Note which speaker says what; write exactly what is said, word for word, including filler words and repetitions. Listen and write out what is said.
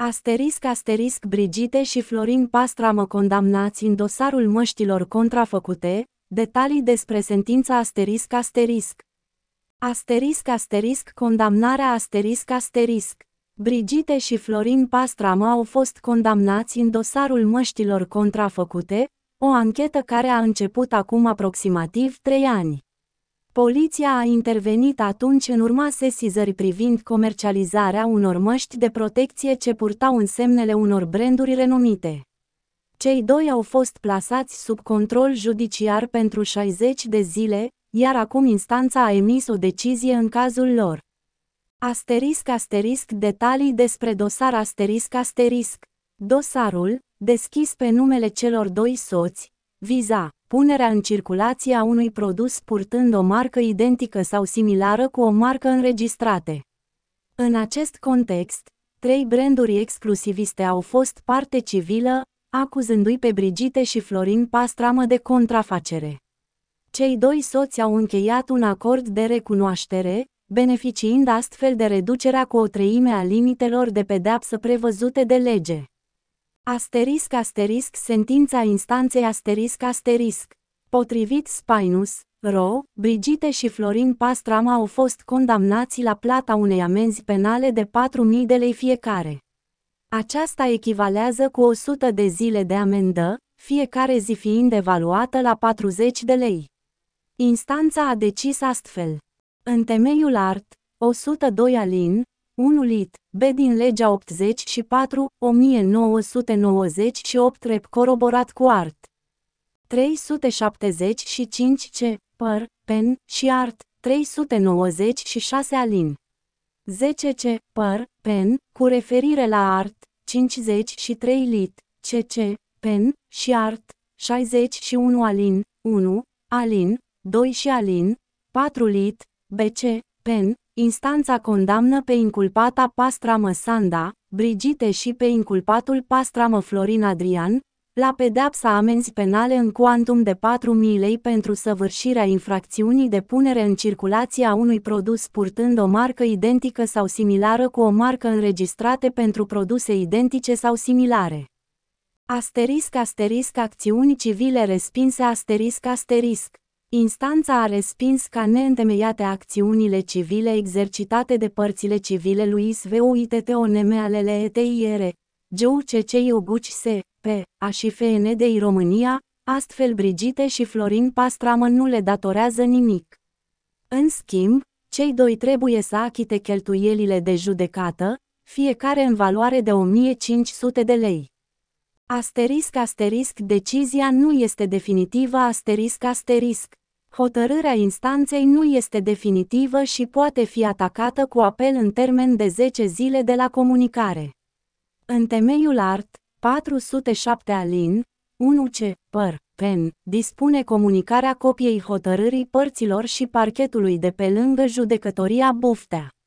Speaker 1: Asterisc asterisc Brigitte și Florin Pastramă condamnați în dosarul măștilor contrafăcute, detalii despre sentința asterisc asterisc. Asterisc asterisc condamnarea asterisc asterisc. Brigitte și Florin Pastramă au fost condamnați în dosarul măștilor contrafăcute, o anchetă care a început acum aproximativ trei ani. Poliția a intervenit atunci în urma sesizării privind comercializarea unor măști de protecție ce purtau însemnele unor branduri renumite. Cei doi au fost plasați sub control judiciar pentru șaizeci de zile, iar acum instanța a emis o decizie în cazul lor. Asterisc asterisc detalii despre dosar asterisc asterisc. Dosarul, deschis pe numele celor doi soți, viza punerea în circulație a unui produs purtând o marcă identică sau similară cu o marcă înregistrate. În acest context, trei branduri exclusiviste au fost parte civilă, acuzându-i pe Brigitte și Florin Pastramă de contrafacere. Cei doi soți au încheiat un acord de recunoaștere, beneficiind astfel de reducerea cu o treime a limitelor de pedeapsă prevăzute de lege. Asterisc asterisc sentința instanței asterisc asterisc. Potrivit Spinus, Ro, Brigitte și Florin Pastramă au fost condamnați la plata unei amenzi penale de patru mii de lei fiecare. Aceasta echivalează cu o sută de zile de amendă, fiecare zi fiind evaluată la patruzeci de lei. Instanța a decis astfel. În temeiul art. o sută doi alin, unu lit, B din legea optzeci și patru, o mie nouă sute nouăzeci și opt rep coroborat cu art. trei sute șaptezeci și cinci C, păr, pen, și art, trei sute nouăzeci și șase alin. zece C, păr, pen, cu referire la art, cincizeci și trei lit, C C, pen, și art, șaizeci și unu alin, unu, alin, doi și alin, patru lit, B C, pen. Instanța condamnă pe inculpata Pastramă Sanda, Brigitte și pe inculpatul Pastramă Florin Adrian, la pedeapsa amenzi penale în cuantum de patru mii lei pentru săvârșirea infracțiunii de punere în circulație a unui produs purtând o marcă identică sau similară cu o marcă înregistrate pentru produse identice sau similare. Asterisc asterisc acțiuni civile respinse asterisc asterisc. Instanța a respins ca neîntemeiate acțiunile civile exercitate de părțile civile Luis V U I T T O N M A L L E T I R, G U C C I O G U C S, P, A și F N D I România, astfel Brigitte și Florin Pastramă nu le datorează nimic. În schimb, cei doi trebuie să achite cheltuielile de judecată, fiecare în valoare de o mie cinci sute de lei. Asterisc asterisc decizia nu este definitivă asterisc asterisc. Hotărârea instanței nu este definitivă și poate fi atacată cu apel în termen de zece zile de la comunicare. În temeiul art. patru sute șapte alin, unu C, păr, pen, dispune comunicarea copiei hotărârii părților și parchetului de pe lângă judecătoria Buftea.